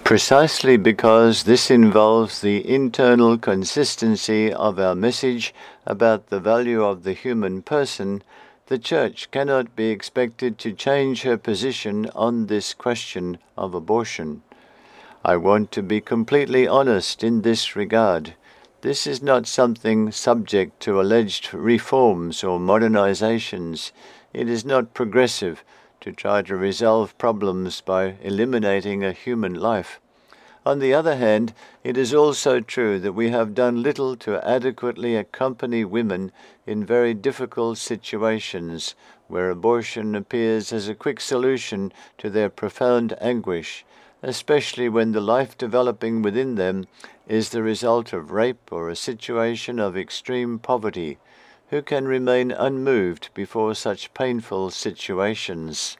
Precisely because this involves the internal consistency of our message about the value of the human person, the Church cannot be expected to change her position on this question of abortion. I want to be completely honest in this regard. This is not something subject to alleged reforms or modernizations. It is not progressive to try to resolve problems by eliminating a human life. On the other hand, it is also true that we have done little to adequately accompany women in very difficult situations where abortion appears as a quick solution to their profound anguish, especially when the life developing within them is the result of rape or a situation of extreme poverty. Who can remain unmoved before such painful situations?